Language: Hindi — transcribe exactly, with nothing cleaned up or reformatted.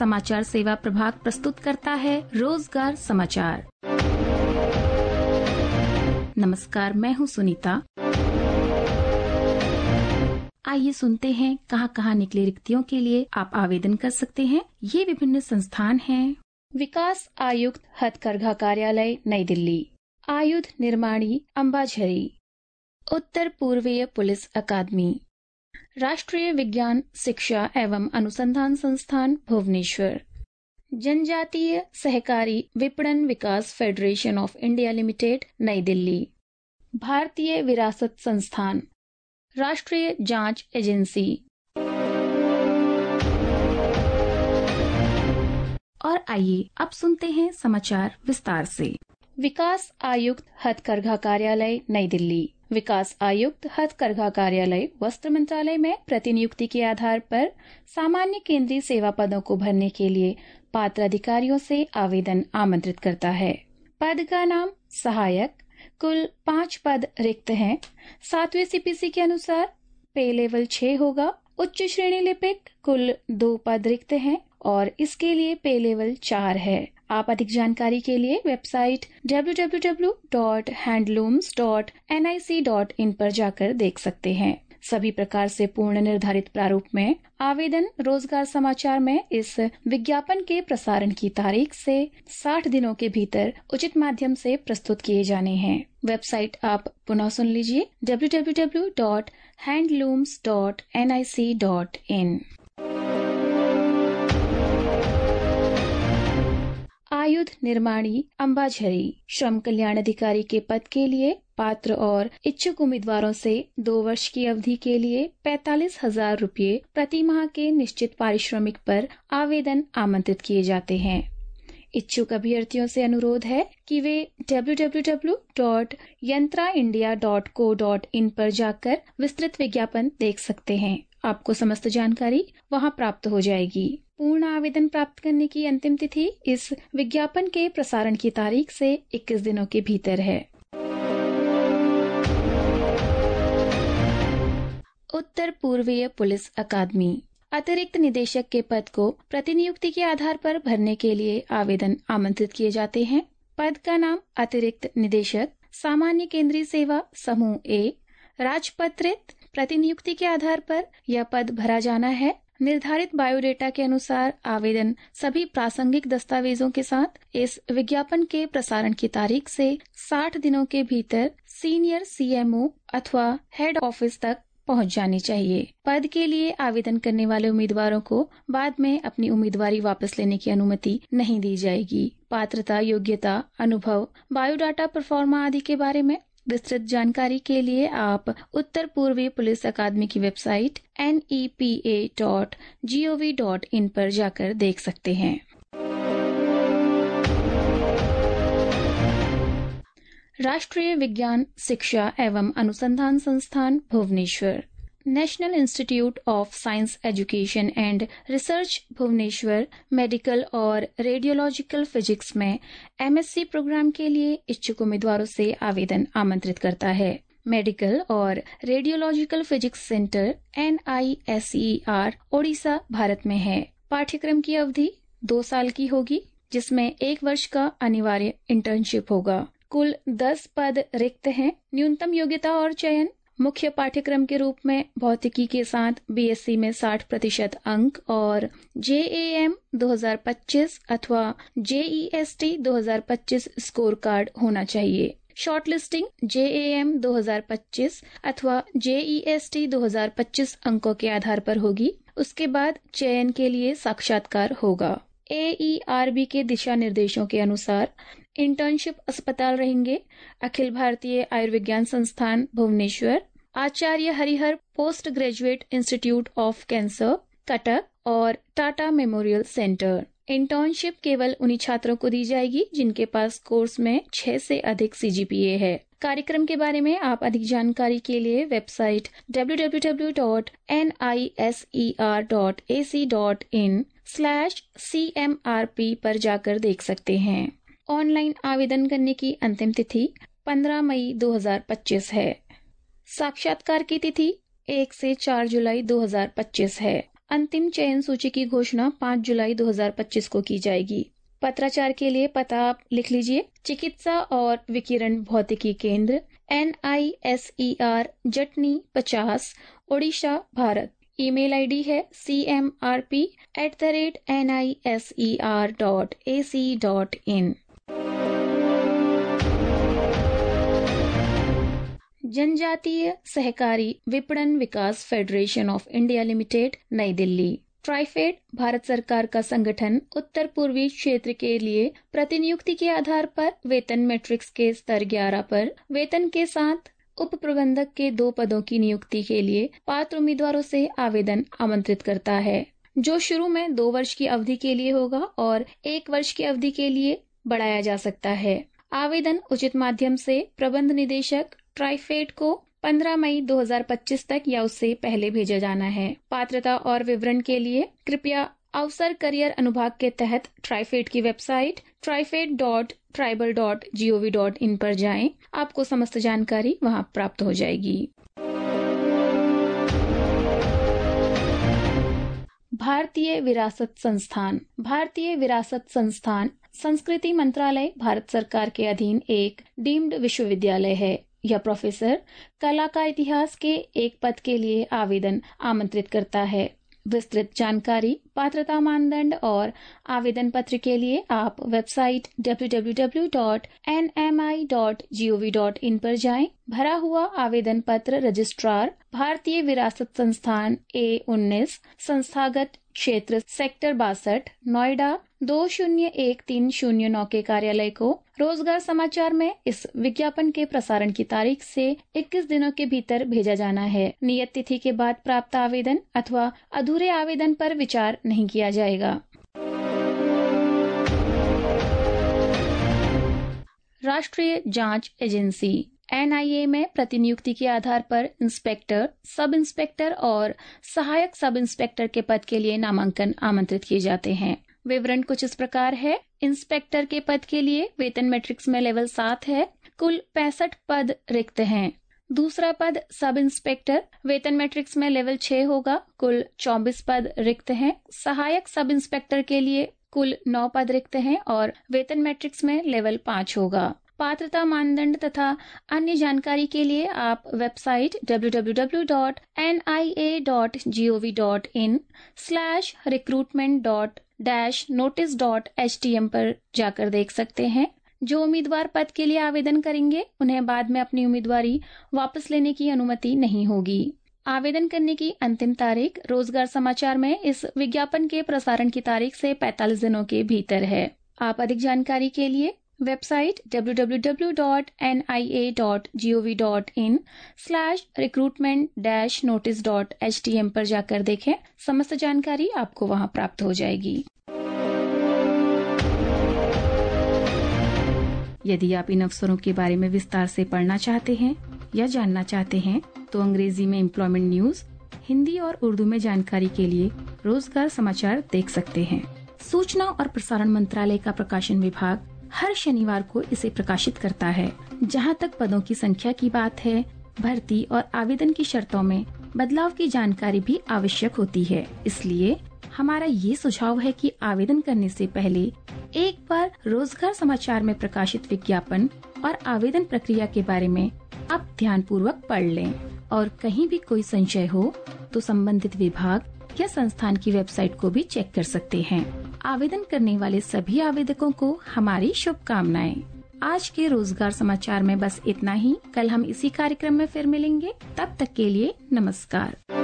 समाचार सेवा प्रभाग प्रस्तुत करता है रोजगार समाचार। नमस्कार, मैं हूं सुनीता। आइए सुनते हैं कहां कहां निकली रिक्तियों के लिए आप आवेदन कर सकते हैं। ये विभिन्न संस्थान हैं: विकास आयुक्त हथकरघा कार्यालय नई दिल्ली, आयुध निर्माणी अंबाझरी, उत्तर पूर्वीय पुलिस अकादमी, राष्ट्रीय विज्ञान शिक्षा एवं अनुसंधान संस्थान भुवनेश्वर, जनजातीय सहकारी विपणन विकास federation of India limited Nai Delhi, भारतीय विरासत संस्थान, राष्ट्रीय जांच एजेंसी। और आइए अब सुनते हैं समाचार विस्तार से। विकास आयुक्त हथकरघा कार्यालय नई दिल्ली। विकास आयुक्त हथकरघा कार्यालय वस्त्र मंत्रालय में प्रतिनियुक्ति के आधार पर सामान्य केंद्रीय सेवा पदों को भरने के लिए पात्र अधिकारियों से आवेदन आमंत्रित करता है। पद का नाम सहायक। कुल पाँच पद रिक्त हैं। सातवें सीपीसी के अनुसार पे लेवल छह होगा। उच्च श्रेणी लिपिक कुल दो पद रिक्त हैं और इसके लिए पे लेवल चार है। आप अधिक जानकारी के लिए website W W W dot handlooms dot N I C dot in पर जाकर देख सकते हैं। सभी प्रकार से पूर्ण निर्धारित प्रारूप में आवेदन रोजगार समाचार में इस विज्ञापन के प्रसारण की तारीख से साठ दिनों के भीतर उचित माध्यम से प्रस्तुत किए जाने हैं। वेबसाइट आप पुनः सुन लीजिए W W W dot handlooms dot N I C dot in. आयुध निर्माणी अंबाझरी। श्रम कल्याण अधिकारी के पद के लिए पात्र और इच्छुक उम्मीदवारों से दो वर्ष की अवधि के लिए पैंतालीस हजार रूपये प्रति माह के निश्चित पारिश्रमिक पर आवेदन आमंत्रित किए जाते हैं। इच्छुक अभ्यर्थियों से अनुरोध है कि वे W W W dot Yantra India dot co dot in पर जाकर विस्तृत विज्ञापन देख सकते हैं। आपको समस्त जानकारी वहां प्राप्त हो जाएगी। पूर्ण आवेदन प्राप्त करने की अंतिम तिथि इस विज्ञापन के प्रसारण की तारीख से इक्कीस दिनों के भीतर है। उत्तर पूर्वीय पुलिस अकादमी। अतिरिक्त निदेशक के पद को प्रतिनियुक्ति के आधार पर भरने के लिए आवेदन आमंत्रित किए जाते हैं। पद का नाम अतिरिक्त निदेशक, सामान्य केंद्रीय सेवा समूह ए, राजपत्रित। प्रतिनियुक्ति के आधार पर यह पद भरा जाना है। निर्धारित बायोडेटा के अनुसार आवेदन सभी प्रासंगिक दस्तावेजों के साथ इस विज्ञापन के प्रसारण की तारीख से साठ दिनों के भीतर सीनियर सीएमओ अथवा हेड ऑफिस तक पहुंच जानी चाहिए। पद के लिए आवेदन करने वाले उम्मीदवारों को बाद में अपनी उम्मीदवारी वापस लेने की अनुमति नहीं दी जाएगी। पात्रता, योग्यता, अनुभव, बायोडाटा, परफॉर्मा आदि के बारे में विस्तृत जानकारी के लिए आप उत्तर पूर्वी पुलिस अकादमी की website N E P A dot G O V dot in पर जाकर देख सकते हैं। राष्ट्रीय विज्ञान शिक्षा एवं अनुसंधान संस्थान Bhubaneswar. National institute of science education and research Bhubaneswar medical और रेडियोलॉजिकल फिजिक्स में एमएससी प्रोग्राम के लिए इच्छुक उम्मीदवारों से आवेदन आमंत्रित करता है। मेडिकल और radiological physics centre N I S E R Odisha Bharat में है। पाठ्यक्रम की अवधि दो साल की होगी, जिसमें एक वर्ष का अनिवार्य इंटर्नशिप होगा। कुल दस पद रिक्त हैं। न्यूनतम योग्यता और चयन मुख्य पाठ्यक्रम के रूप में भौतिकी के साथ बीएससी में साठ प्रतिशत अंक और जेएएम दो हज़ार पच्चीस अथवा जेईएसटी दो हज़ार पच्चीस स्कोर कार्ड होना चाहिए। शॉर्टलिस्टिंग जेएएम दो हज़ार पच्चीस अथवा जेईएसटी दो हज़ार पच्चीस अंकों के आधार पर होगी। उसके बाद चयन के लिए साक्षात्कार होगा। एईआरबी के दिशा निर्देशों के अनुसार इंटर्नशिप अस्पताल रहेंगे अखिल भारतीय आयुर्विज्ञान संस्थान Bhubaneswar, Acharya Harihar post graduate institute of cancer Cuttack और टाटा मेमोरियल सेंटर। इंटर्नशिप केवल उन्हीं छात्रों को दी जाएगी जिनके पास कोर्स में छह से अधिक सीजीपीए है। कार्यक्रम के बारे में आप अधिक जानकारी के लिए website W W W dot N I S E R dot A C dot in slash C M R P पर जाकर देख सकते हैं। ऑनलाइन आवेदन करने की अंतिम तिथि पंद्रह मई दो हज़ार पच्चीस है। साक्षात्कार की तिथि एक से चार जुलाई दो हज़ार पच्चीस है। अंतिम चयन सूची की घोषणा पाँच जुलाई दो हज़ार पच्चीस को की जाएगी। पत्राचार के लिए पता आप लिख लीजिए, चिकित्सा और विकिरण भौतिकी केंद्र, N I S E R, Jatni पचास, ओडिशा, भारत। ईमेल आईडी है C M R P at the rate N I S E R dot A C dot in. जनजातीय सहकारी विपणन विकास federation of India limited, Nai Delhi. TRIFED Bharat सरकार का संगठन उत्तर पूर्वी क्षेत्र के लिए प्रतिनियुक्ति के आधार पर वेतन मैट्रिक्स के स्तर ग्यारह पर वेतन के साथ उप प्रबंधक के दो पदों की नियुक्ति के लिए पात्र उम्मीदवारों से आवेदन आमंत्रित करता है, जो शुरू में दो वर्ष की अवधि के लिए होगा और एक वर्ष की अवधि के लिए बढ़ाया जा सकता है। आवेदन उचित माध्यम से प्रबंध निदेशक ट्राइफेड को पंद्रह मई दो हज़ार पच्चीस तक या उससे पहले भेजा जाना है। पात्रता और विवरण के लिए कृपया अवसर करियर अनुभाग के तहत ट्राइफेड की website TRIFED dot tribal dot G O V dot in पर जाएं। आपको समस्त जानकारी वहां प्राप्त हो जाएगी। भारतीय विरासत संस्थान। भारतीय विरासत संस्थान संस्कृति मंत्रालय भारत सरकार के अधीन एक डीम्ड विश्वविद्यालय है। यह प्रोफेसर कला का इतिहास के एक पद के लिए आवेदन आमंत्रित करता है। विस्तृत जानकारी, पात्रता मानदंड और आवेदन पत्र के लिए आप website W W W dot N M I dot G O V dot in पर जाएं। भरा हुआ आवेदन पत्र रजिस्ट्रार, भारतीय विरासत संस्थान ए उन्नीस, संस्थागत क्षेत्र सेक्टर बासठ, नोएडा दो शून्य एक तीन शून्य नौ के कार्यालय को रोजगार समाचार में इस विज्ञापन के प्रसारण की तारीख से इक्कीस दिनों के भीतर भेजा जाना है। नियत तिथि के बाद प्राप्त आवेदन अथवा अधूरे आवेदन पर विचार नहीं किया जाएगा। राष्ट्रीय जांच एजेंसी एन आई ए में प्रतिनियुक्ति के आधार पर इंस्पेक्टर, सब इंस्पेक्टर और सहायक सब इंस्पेक्टर के पद के लिए नामांकन आमंत्रित किए जाते हैं। विवरण कुछ इस प्रकार है। इंस्पेक्टर के पद के लिए वेतन मैट्रिक्स में लेवल सात है। कुल पैंसठ पद रिक्त हैं। दूसरा पद सब इंस्पेक्टर, वेतन मैट्रिक्स में लेवल छह होगा। कुल चौबीस पद रिक्त हैं। सहायक सब इंस्पेक्टर के लिए कुल नौ पद रिक्त हैं और वेतन मैट्रिक्स में लेवल पाँच होगा। पात्रता मानदंड तथा अन्य जानकारी के लिए आप website W W W dot N I A dot G O V dot in slash recruitment dot dash notice dot H T M पर जाकर देख सकते हैं। जो उम्मीदवार पद के लिए आवेदन करेंगे उन्हें बाद में अपनी उम्मीदवारी वापस लेने की अनुमति नहीं होगी। आवेदन करने की अंतिम तारीख रोजगार समाचार में इस विज्ञापन के प्रसारण की तारीख से पैंतालीस दिनों के भीतर है। आप अधिक जानकारी के लिए website W W W dot N I A dot G O V dot in slash recruitment dash notice dot H T M पर जाकर देखें। समस्त जानकारी आपको वहां प्राप्त हो जाएगी। यदि आप इन अवसरों के बारे में विस्तार से पढ़ना चाहते हैं या जानना चाहते हैं तो अंग्रेजी में एम्प्लॉयमेंट न्यूज, हिंदी और उर्दू में जानकारी के लिए रोजगार समाचार देख सकते हैं। सूचना और प्रसारण मंत्रालय का प्रकाशन विभाग हर शनिवार को इसे प्रकाशित करता है। जहां तक पदों की संख्या की बात है, भर्ती और आवेदन की शर्तों में बदलाव की जानकारी भी आवश्यक होती है। इसलिए हमारा ये सुझाव है कि आवेदन करने से पहले एक बार रोजगार समाचार में प्रकाशित विज्ञापन और आवेदन प्रक्रिया के बारे में आप ध्यान पूर्वक पढ़ लें और कहीं भी कोई संशय हो तो संबंधित विभाग या संस्थान की वेबसाइट को भी चेक कर सकते हैं। आवेदन करने वाले सभी आवेदकों को हमारी शुभकामनाएं। आज के रोजगार समाचार में बस इतना ही। कल हम इसी कार्यक्रम में फिर मिलेंगे। तब तक के लिए नमस्कार।